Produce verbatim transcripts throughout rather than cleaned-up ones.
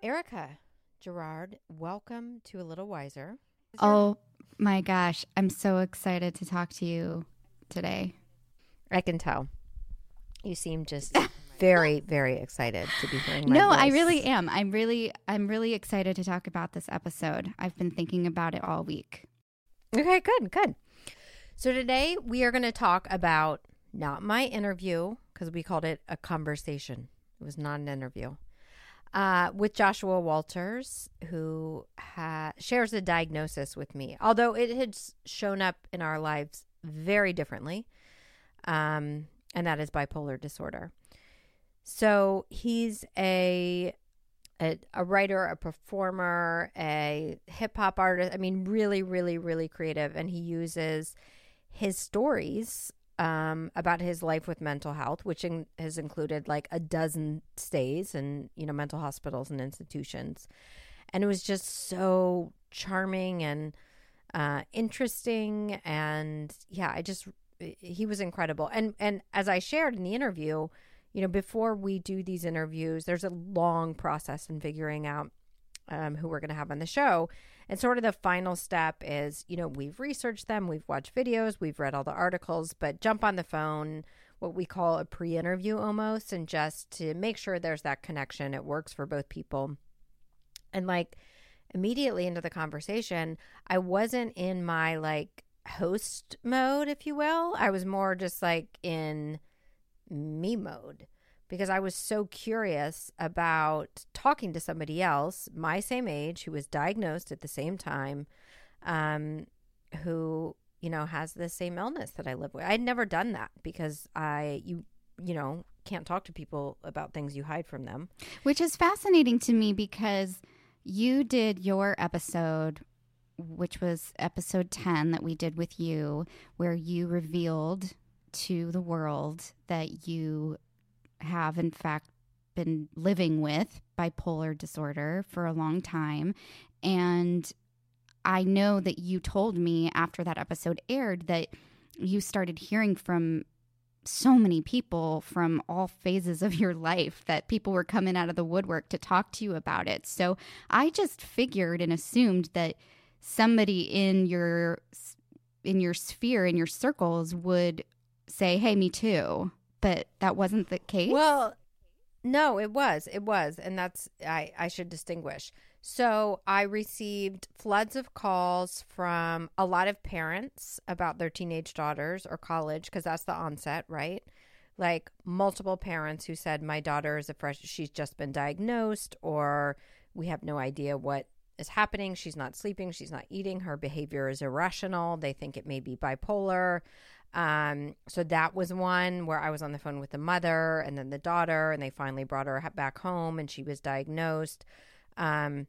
Erica Gerard, welcome to A Little Wiser. Oh my gosh, I'm so excited to talk to you today. I can tell. You seem just very, very excited to be hearing my No, voice. I really am. I'm really, I'm really excited to talk about this episode. I've been thinking about it all week. Okay, good, good. So today we are going to talk about not my interview, because we called it a conversation. It was not an interview. Uh, with Joshua Walters, who ha- shares a diagnosis with me, although it had shown up in our lives very differently, um, and that is bipolar disorder. So he's a, a a writer, a performer, a hip hop artist. I mean, really, really, really creative, and he uses his stories Um, about his life with mental health, which in, has included like a dozen stays in, you know, mental hospitals and institutions. And it was just so charming and uh, interesting. And yeah, I just, he was incredible. And, and as I shared in the interview, you know, before we do these interviews, there's a long process in figuring out um, who we're going to have on the show. And sort of the final step is, you know, we've researched them, we've watched videos, we've read all the articles, but jump on the phone, what we call a pre-interview almost, and just to make sure there's that connection, it works for both people. And like immediately into the conversation, I wasn't in my like host mode, if you will. I was more just like in me mode, because I was so curious about talking to somebody else my same age who was diagnosed at the same time, um, who, you know, has the same illness that I live with. I'd never done that because I, you, you know, can't talk to people about things you hide from them. Which is fascinating to me because you did your episode, which was episode ten that we did with you, where you revealed to the world that you have in fact been living with bipolar disorder for a long time. And I know that you told me after that episode aired that you started hearing from so many people from all phases of your life, that people were coming out of the woodwork to talk to you about it. So I just figured and assumed that somebody in your in your sphere, in your circles would say, hey, me too. But that wasn't the case? Well, no, it was. It was. And that's, I, I should distinguish. So I received floods of calls from a lot of parents about their teenage daughters or college, because that's the onset, right? Like multiple parents who said, my daughter is a fresh, she's just been diagnosed, or we have no idea what is happening. She's not sleeping. She's not eating. Her behavior is irrational. They think it may be bipolar. Um, so that was one where I was on the phone with the mother and then the daughter, and they finally brought her back home and she was diagnosed. Um,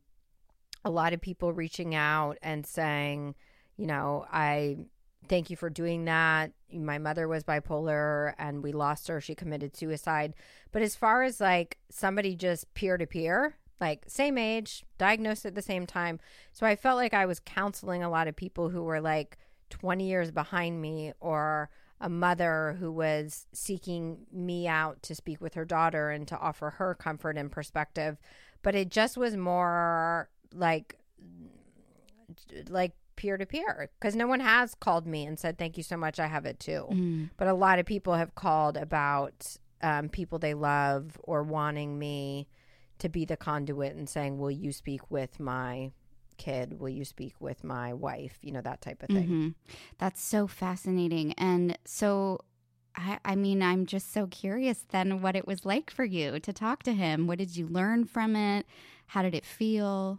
a lot of people reaching out and saying, you know, I thank you for doing that. My mother was bipolar and we lost her. She committed suicide. But as far as like somebody just peer to peer, like same age, diagnosed at the same time. So I felt like I was counseling a lot of people who were like twenty years behind me, or a mother who was seeking me out to speak with her daughter and to offer her comfort and perspective. But it just was more like, like peer to peer, because no one has called me and said, thank you so much, I have it too. Mm. But a lot of people have called about um, people they love or wanting me to be the conduit and saying, will you speak with my kid? Will you speak with my wife? You know, that type of thing. Mm-hmm. That's so fascinating. And so, I, I mean, I'm just so curious then what it was like for you to talk to him. What did you learn from it? How did it feel?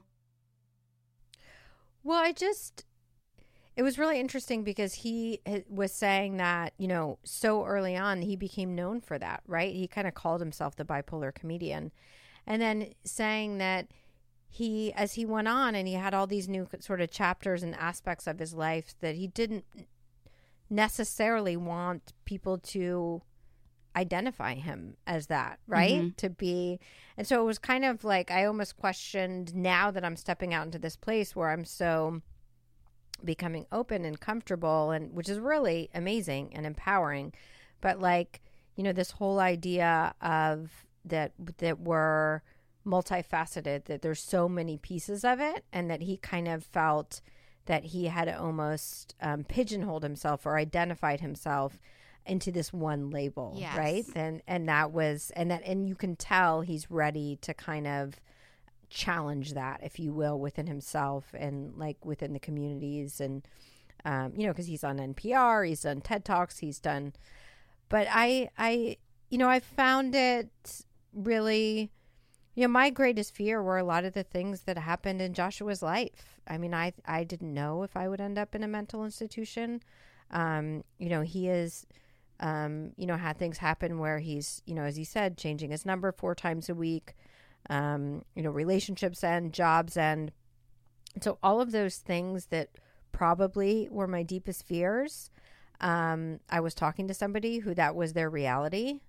Well, I just, it was really interesting because he was saying that, you know, so early on, he became known for that, right? He kind of called himself the bipolar comedian. And then saying that he, as he went on and he had all these new sort of chapters and aspects of his life, that he didn't necessarily want people to identify him as that, right? Mm-hmm. To be, and so it was kind of like, I almost questioned, now that I'm stepping out into this place where I'm so becoming open and comfortable, and which is really amazing and empowering, but like, you know, this whole idea of that, that we're multifaceted, that there's so many pieces of it, and that he kind of felt that he had almost um, pigeonholed himself or identified himself into this one label, Yes. right? And and that was and that and you can tell he's ready to kind of challenge that, if you will, within himself and like within the communities, and um, you know, because he's on N P R, he's done TED Talks, he's done. But I I you know I found it really. You know, my greatest fear were a lot of the things that happened in Joshua's life. I mean, I I didn't know if I would end up in a mental institution. Um, you know, he is, um, you know, had things happen where he's, you know, as he said, changing his number four times a week. Um, you know, relationships end, jobs end. So all of those things that probably were my deepest fears. Um, I was talking to somebody who that was their reality,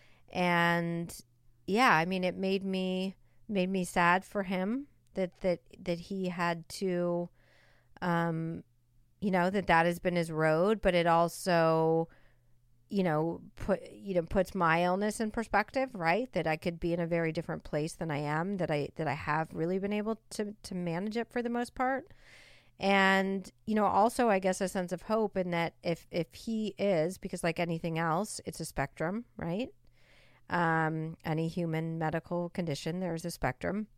and yeah, I mean, it made me made me sad for him that that that he had to, um, you know, that that has been his road. But it also, you know, put you know puts my illness in perspective, right? That I could be in a very different place than I am. That I that I have really been able to to manage it for the most part. And, you know, also, I guess, a sense of hope in that if if he is, because like anything else, it's a spectrum, right? Um, any human medical condition, there's a spectrum.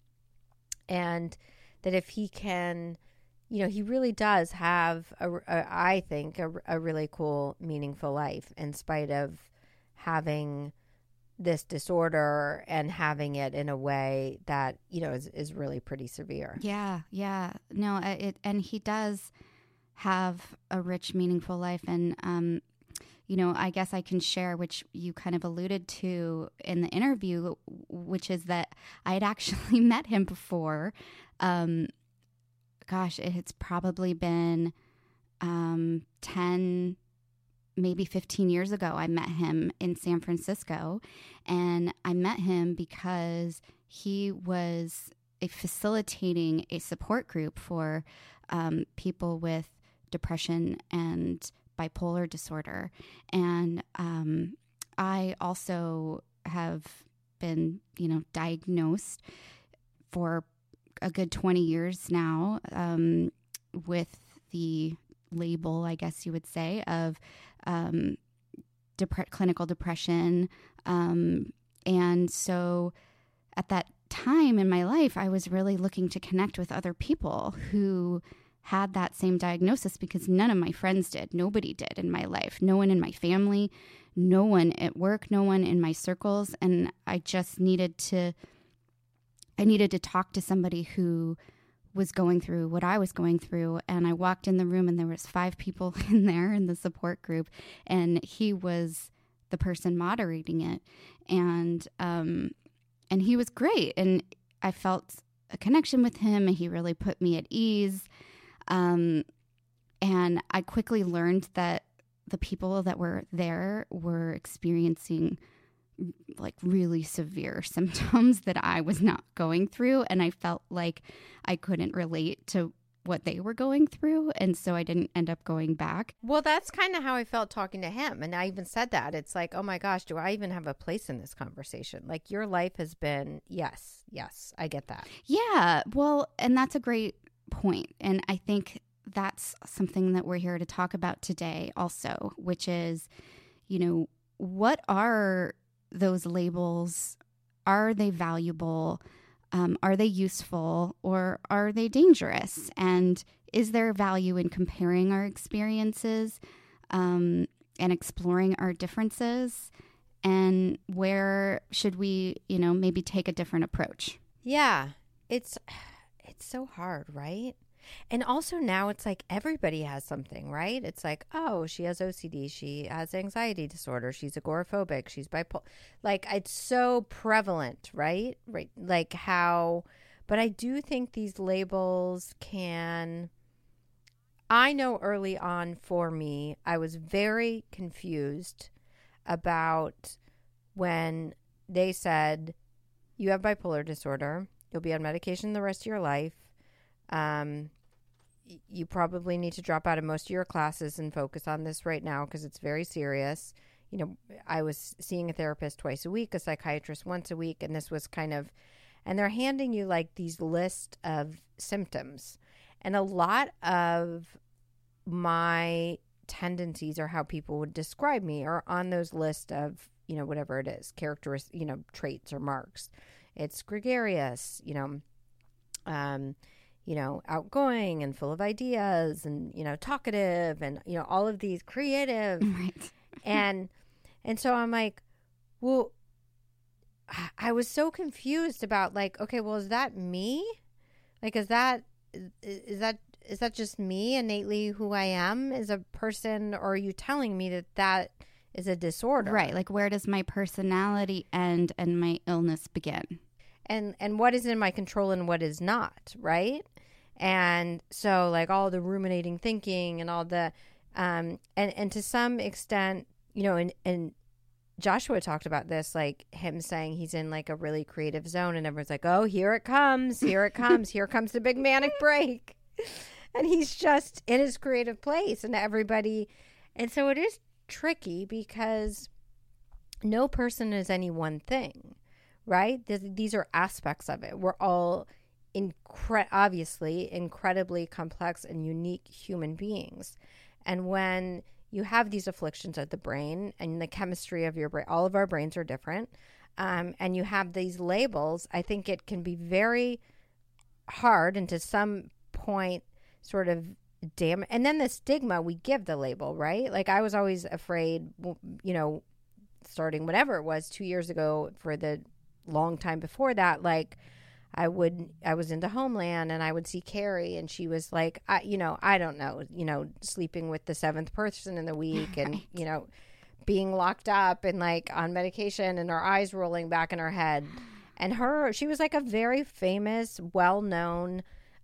And that if he can, you know, he really does have, a, a, I think, a, a really cool, meaningful life in spite of having this disorder and having it in a way that, you know, is, is really pretty severe. Yeah, yeah. No, uh, it, and he does have a rich, meaningful life. And, um, you know, I guess I can share, which you kind of alluded to in the interview, which is that I had actually met him before. Um, gosh, it's probably been um, ten, maybe fifteen years ago. I met him in San Francisco, and I met him because he was a facilitating a support group for um, people with depression and bipolar disorder. And um, I also have been, you know, diagnosed for a good twenty years now um, with the label, I guess you would say, of um, dep- clinical depression. Um, and so at that time in my life, I was really looking to connect with other people who had that same diagnosis, because none of my friends did. Nobody did in my life. No one in my family, no one at work, no one in my circles. And I just needed to, I needed to talk to somebody who was going through what I was going through. And I walked in the room and there was five people in there in the support group, and he was the person moderating it. And, um, and he was great. And I felt a connection with him, and he really put me at ease. Um, and I quickly learned that the people that were there were experiencing like really severe symptoms that I was not going through. And I felt like I couldn't relate to what they were going through. And so I didn't end up going back. Well, that's kind of how I felt talking to him. And I even said that. It's like, oh my gosh, do I even have a place in this conversation? Like, your life has been, yes, yes, I get that. Yeah. Well, and that's a great point. And I think that's something that we're here to talk about today also, which is, you know, what are those labels? Are they valuable? Um, are they useful, or are they dangerous? And is there value in comparing our experiences um, and exploring our differences? And where should we, you know, maybe take a different approach? Yeah, it's it's so hard, right? And also now it's like everybody has something, right? It's like, oh, she has O C D, she has anxiety disorder, she's agoraphobic, she's bipolar. Like, it's so prevalent, right? Right. Like how, but I do think these labels can, I know early on for me, I was very confused about when they said, you have bipolar disorder, you'll be on medication the rest of your life. Um, you probably need to drop out of most of your classes and focus on this right now because it's very serious. You know, I was seeing a therapist twice a week, a psychiatrist once a week, and this was kind of, and they're handing you like these list of symptoms. And a lot of my tendencies or how people would describe me are on those list of, you know, whatever it is, characteristics, you know, traits or marks. It's gregarious, you know, um, you know, outgoing and full of ideas and, you know, talkative and, you know, all of these creative. Right. and, and so I'm like, well, I was so confused about like, okay, well, is that me? Like, is that, is that, is that just me innately who I am as a person? Or are you telling me that that is a disorder? Right. Like, where does my personality end and my illness begin? And, and what is in my control and what is not, right? And so like all the ruminating thinking and all the, um, and, and to some extent, you know, and, and Joshua talked about this, like him saying he's in like a really creative zone and everyone's like, oh, here it comes, here it comes, here comes the big manic break. And he's just in his creative place and everybody. And so it is tricky because no person is any one thing, right? These are aspects of it. We're all incre- obviously incredibly complex and unique human beings. And when you have these afflictions of the brain and the chemistry of your brain, all of our brains are different. Um, and you have these labels, I think it can be very hard and to some point sort of damn. And then the stigma we give the label, right? Like I was always afraid, you know, starting whatever it was two years ago for the long time before that, like I would, I was into Homeland and I would see Carrie and she was like, I, you know, I don't know, you know, sleeping with the seventh person in the week and, right. you know, being locked up and like on medication and her eyes rolling back in her head. And her, she was like a very famous, well-known,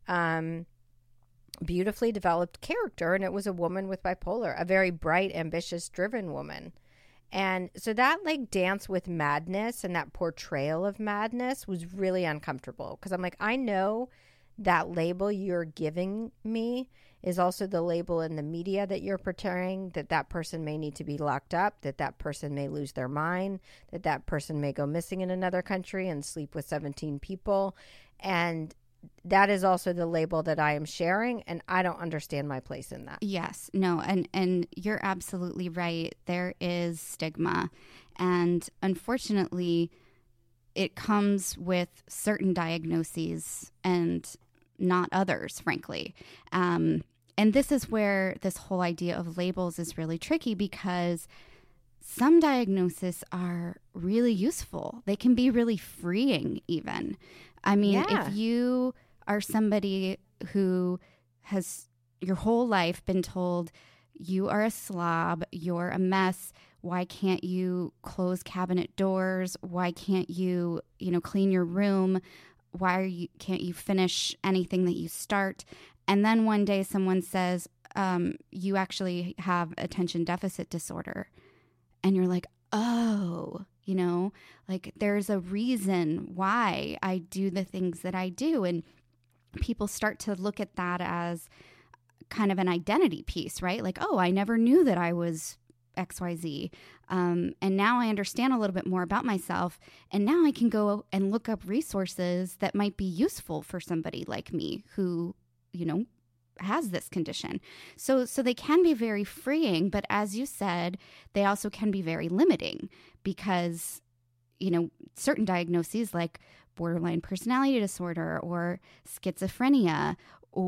um, beautifully developed character. And it was a woman with bipolar, a very bright, ambitious, driven woman. And so that like dance with madness and that portrayal of madness was really uncomfortable because I'm like, I know that label you're giving me is also the label in the media that you're portraying, that that person may need to be locked up, that that person may lose their mind, that that person may go missing in another country and sleep with seventeen people. And that is also the label that I am sharing, and I don't understand my place in that. Yes, no, and, and you're absolutely right. There is stigma, and unfortunately, it comes with certain diagnoses and not others, frankly. Um, and this is where this whole idea of labels is really tricky because some diagnoses are really useful. They can be really freeing even. I mean, yeah. if you are somebody who has your whole life been told you are a slob, you're a mess, why can't you close cabinet doors? Why can't you, you know, clean your room? Why are you, can't you finish anything that you start? And then one day someone says, um, you actually have attention deficit disorder. And you're like, oh, you know, like there's a reason why I do the things that I do. And people start to look at that as kind of an identity piece, right? Like, oh, I never knew that I was X Y Z. Um, and now I understand a little bit more about myself. And now I can go and look up resources that might be useful for somebody like me who, you know, has this condition. So so they can be very freeing, but as you said, they also can be very limiting because, you know, certain diagnoses like borderline personality disorder or schizophrenia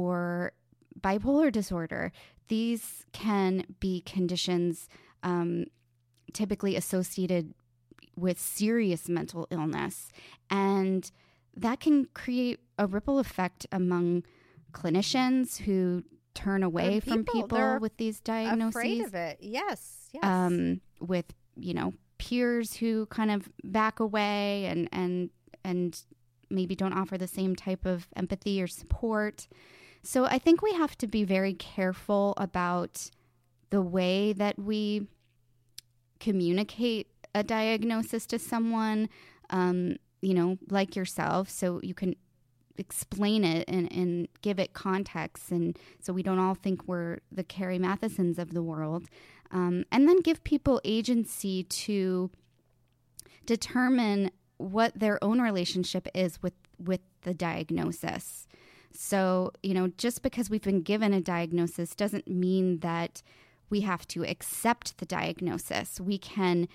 or bipolar disorder, these can be conditions um, typically associated with serious mental illness. And that can create a ripple effect among clinicians who turn away people, from people with these diagnoses. Afraid of it. Yes. Yes. Um, with, you know, peers who kind of back away and, and, and maybe don't offer the same type of empathy or support. So I think we have to be very careful about the way that we communicate a diagnosis to someone, um, you know, like yourself, so you can explain it and, and give it context, and so we don't all think we're the Carrie Mathesons of the world, um, and then give people agency to determine what their own relationship is with, with the diagnosis. So, you know, just because we've been given a diagnosis doesn't mean that we have to accept the diagnosis. We can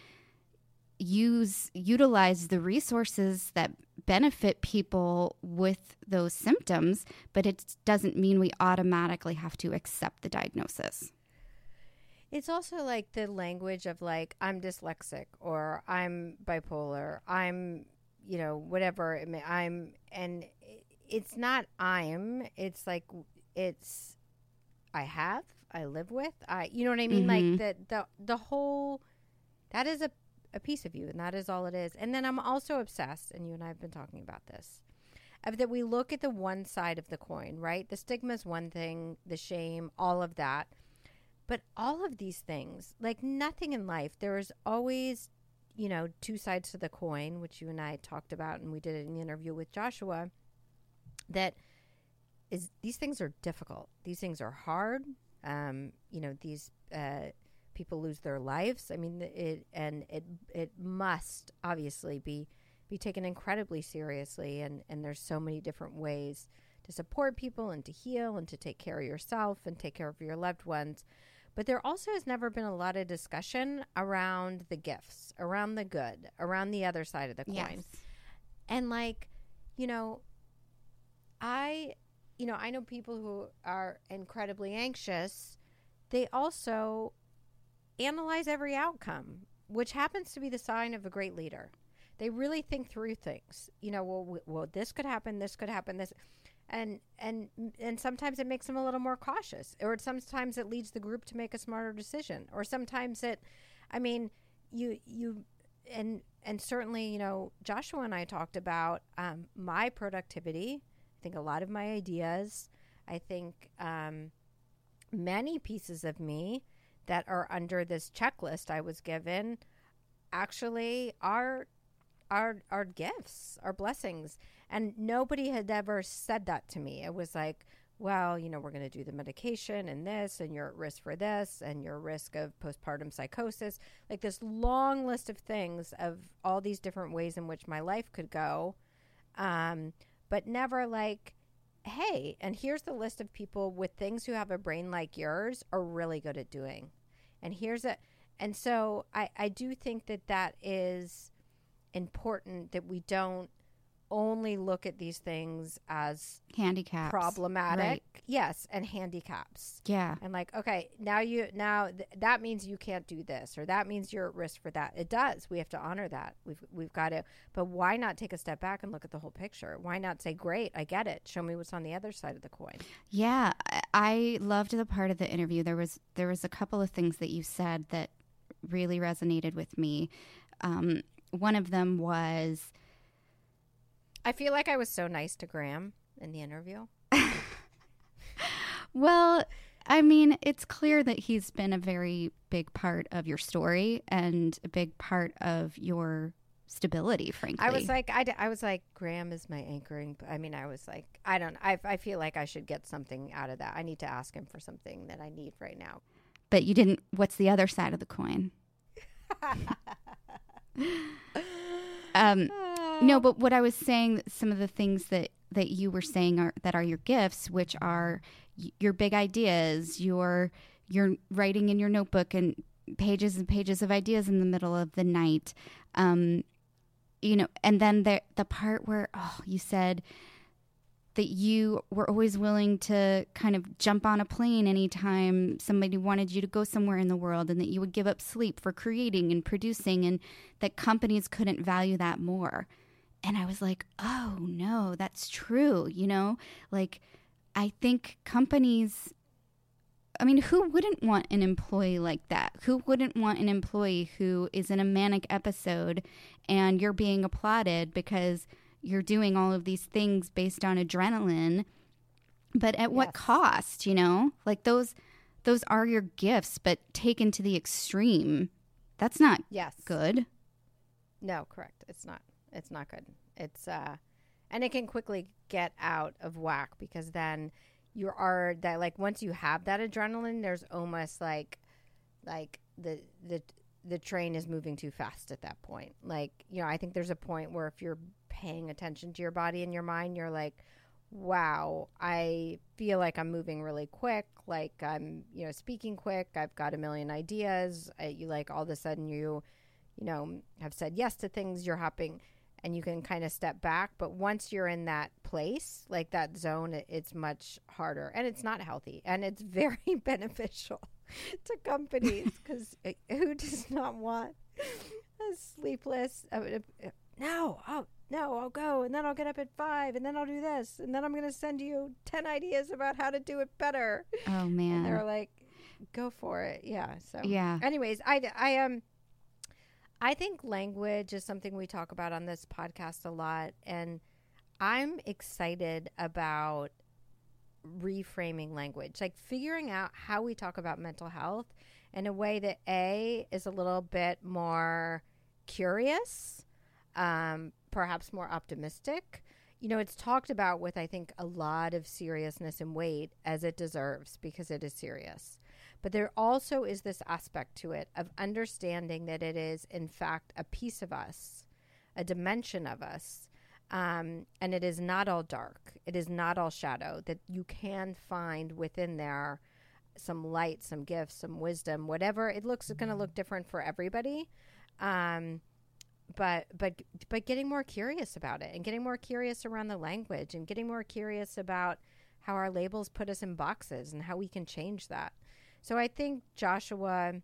use, utilize the resources that benefit people with those symptoms, but it doesn't mean we automatically have to accept the diagnosis. It's also like the language of like, I'm dyslexic or I'm bipolar, I'm, you know, whatever it may, I'm, and it's not I'm, it's like, it's, I have, I live with, I, you know what I mean? Mm-hmm. Like the, the, the whole, that is a, a piece of you, and that is all it is. And then I'm also obsessed, and you and I have been talking about this, of that we look at the one side of the coin, right? The stigma is one thing, the shame, all of that. But all of these things, like nothing in life, there is always, you know, two sides to the coin, which you and I talked about, and we did it in the interview with Joshua, that is, these things are difficult. These things are hard. Um, you know, these uh, people lose their lives. I mean, it, and it it must obviously be, be taken incredibly seriously. And, and there's so many different ways to support people and to heal and to take care of yourself and take care of your loved ones. But there also has never been a lot of discussion around the gifts, around the good, around the other side of the coin. Yes. And like, you know, I, you know, I know people who are incredibly anxious. They also analyze every outcome, which happens to be the sign of a great leader. They really think through things. You know, well, w- well, this could happen, this could happen, this. And and and sometimes it makes them a little more cautious, or sometimes it leads the group to make a smarter decision, or sometimes it, I mean, you you, and and certainly, you know, Joshua and I talked about um, my productivity. I think a lot of my ideas, I think um, many pieces of me that are under this checklist I was given actually are are are gifts, are blessings. And nobody had ever said that to me. It was like, well, you know, we're going to do the medication and this, and you're at risk for this, and you're at risk of postpartum psychosis. Like this long list of things of all these different ways in which my life could go. Um, but never like, hey, and here's the list of people with things who have a brain like yours are really good at doing. And here's a, and so I, I do think that that is important, that we don't only look at these things as handicaps, problematic. Right. Yes. And handicaps. Yeah. And like, okay, now you, now th- that means you can't do this, or that means you're at risk for that. It does. We have to honor that. We've, we've got to, but why not take a step back and look at the whole picture? Why not say, great, I get it. Show me what's on the other side of the coin. Yeah. I loved the part of the interview. There was, there was a couple of things that you said that really resonated with me. Um, one of them was, I feel like I was so nice to Graham in the interview. Well, I mean, it's clear that he's been a very big part of your story and a big part of your stability, frankly. I was like, I, I was like, Graham is my anchoring. I mean, I was like, I don't, I, I feel like I should get something out of that. I need to ask him for something that I need right now. But you didn't, what's the other side of the coin? um, no, but what I was saying, some of the things that, that you were saying are that are your gifts, which are y- your big ideas, your your writing in your notebook and pages and pages of ideas in the middle of the night, um, you know, and then the the part where oh, you said that you were always willing to kind of jump on a plane anytime somebody wanted you to go somewhere in the world, and that you would give up sleep for creating and producing, and that companies couldn't value that more. And I was like, oh, no, that's true. You know, like, I think companies, I mean, who wouldn't want an employee like that? Who wouldn't want an employee who is in a manic episode and you're being applauded because you're doing all of these things based on adrenaline, but at what Yes. cost, you know? Like, those those are your gifts, but taken to the extreme, that's not Yes. good. No, correct. It's not. It's not good. It's uh, and it can quickly get out of whack, because then you are that, like, once you have that adrenaline, there's almost like, like the the the train is moving too fast at that point. Like, you know, I think there's a point where if you're paying attention to your body and your mind, you're like, wow, I feel like I'm moving really quick. Like I'm, you know, speaking quick. I've got a million ideas. I, you like all of a sudden you, you know, have said yes to things. You're hopping and you can kind of step back. But once you're in that place, like that zone, it, it's much harder and it's not healthy and it's very beneficial to companies because who does not want a sleepless, uh, uh, no, oh, no, I'll go and then I'll get up at five and then I'll do this and then I'm going to send you ten ideas about how to do it better. Oh, man. And they're like, go for it. Yeah. So, yeah. Anyways, I, I, um, I think language is something we talk about on this podcast a lot. And I'm excited about reframing language, like figuring out how we talk about mental health in a way that A, is a little bit more curious, um, perhaps more optimistic. You know, it's talked about with, I think, a lot of seriousness and weight as it deserves because it is serious. But there also is this aspect to it of understanding that it is, in fact, a piece of us, a dimension of us. Um, and it is not all dark. It is not all shadow, that you can find within there some light, some gifts, some wisdom, whatever. It looks going to look different for everybody. Um, but, but, but getting more curious about it and getting more curious around the language and getting more curious about how our labels put us in boxes and how we can change that. So I think Joshua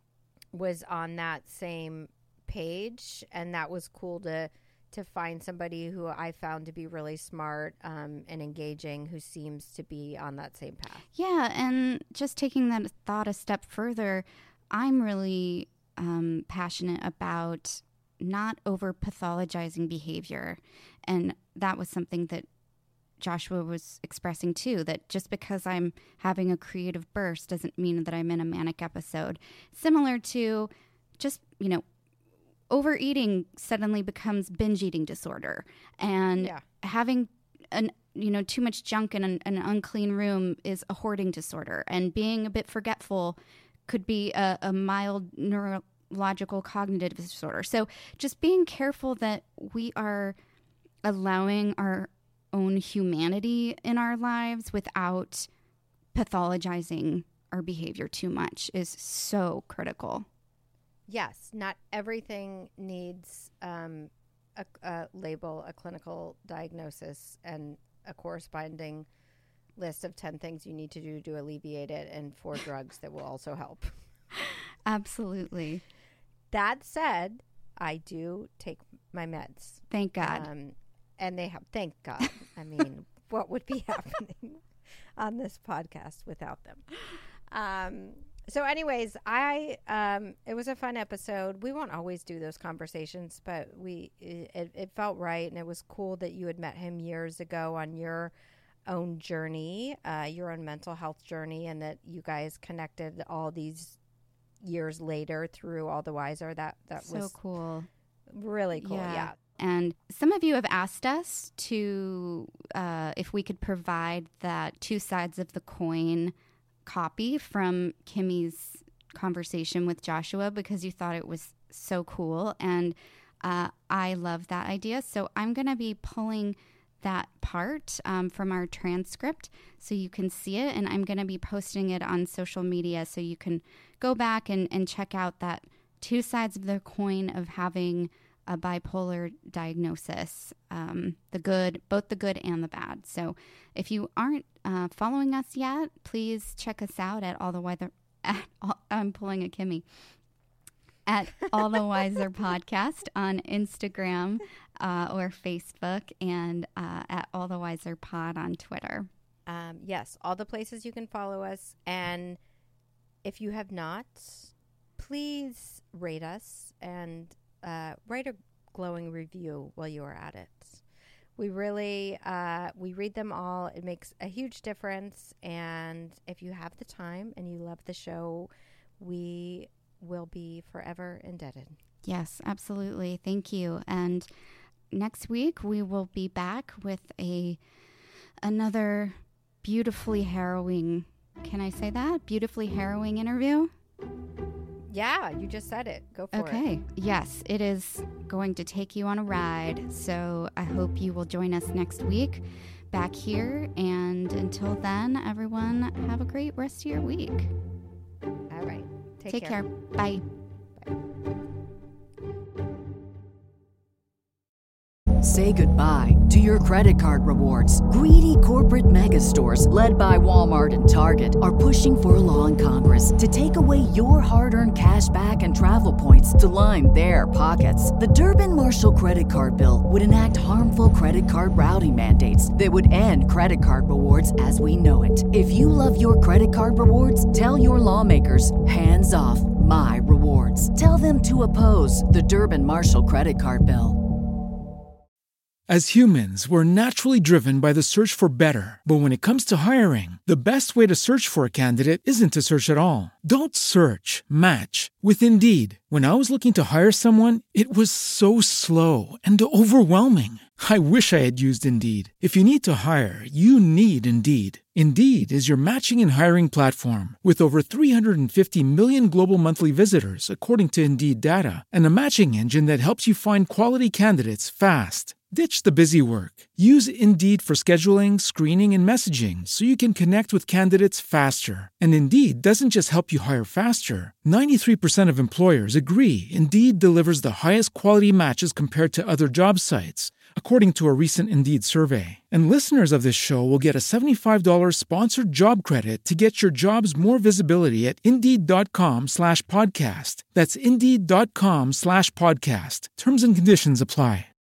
was on that same page, and that was cool to to find somebody who I found to be really smart um, and engaging, who seems to be on that same path. Yeah, and just taking that thought a step further, I'm really um, passionate about not over pathologizing behavior. And that was something that Joshua was expressing too, that just because I'm having a creative burst doesn't mean that I'm in a manic episode. Similar to just, you know, overeating suddenly becomes binge eating disorder, and yeah. having an you know too much junk in an, an unclean room is a hoarding disorder, and being a bit forgetful could be a, a mild neurological cognitive disorder. So just being careful that we are allowing our own humanity in our lives without pathologizing our behavior too much is so critical. Yes, not everything needs um, a, a label, a clinical diagnosis, and a corresponding list of ten things you need to do to alleviate it, and four drugs that will also help. Absolutely. That said, I do take my meds. Thank God. Um, and they have, thank God. I mean, what would be happening on this podcast without them? Um So anyways, I um, it was a fun episode. We won't always do those conversations, but we it, it felt right, and it was cool that you had met him years ago on your own journey, uh, your own mental health journey, and that you guys connected all these years later through All the Wiser. That that so was cool, really cool. Yeah. yeah. And some of you have asked us to uh, if we could provide that two sides of the coin copy from Kimmy's conversation with Joshua, because you thought it was so cool, and uh, I love that idea. So I'm going to be pulling that part um, from our transcript so you can see it, and I'm going to be posting it on social media so you can go back and, and check out that two sides of the coin of having a bipolar diagnosis, um, the good, both the good and the bad. So if you aren't uh, following us yet, please check us out at All the Wiser. At all, I'm pulling a Kimmy. At All the Wiser Podcast on Instagram uh, or Facebook, and uh, at All the Wiser Pod on Twitter. Um, yes, all the places you can follow us. And if you have not, please rate us and Uh, write a glowing review while you are at it. We really, uh, we read them all. It makes a huge difference. And if you have the time and you love the show, we will be forever indebted. Yes, absolutely. Thank you. And next week we will be back with a another beautifully harrowing, can I say that? Beautifully harrowing interview. Yeah, you just said it. Go for okay. it. Okay. Yes, it is going to take you on a ride. So I hope you will join us next week back here. And until then, everyone, have a great rest of your week. All right. Take, Take care. care. Bye. Say goodbye to your credit card rewards. Greedy corporate mega stores, led by Walmart and Target, are pushing for a law in Congress to take away your hard-earned cash back and travel points to line their pockets. The Durbin-Marshall credit card bill would enact harmful credit card routing mandates that would end credit card rewards as we know it. If you love your credit card rewards, tell your lawmakers, hands off my rewards. Tell them to oppose the Durbin-Marshall credit card bill. As humans, we're naturally driven by the search for better. But when it comes to hiring, the best way to search for a candidate isn't to search at all. Don't search, match with Indeed. When I was looking to hire someone, it was so slow and overwhelming. I wish I had used Indeed. If you need to hire, you need Indeed. Indeed is your matching and hiring platform with over three hundred fifty million global monthly visitors, according to Indeed data, and a matching engine that helps you find quality candidates fast. Ditch the busy work. Use Indeed for scheduling, screening, and messaging so you can connect with candidates faster. And Indeed doesn't just help you hire faster. ninety-three percent of employers agree Indeed delivers the highest quality matches compared to other job sites, according to a recent Indeed survey. And listeners of this show will get a seventy-five dollars sponsored job credit to get your jobs more visibility at Indeed.com slash podcast. That's Indeed.com slash podcast. Terms and conditions apply.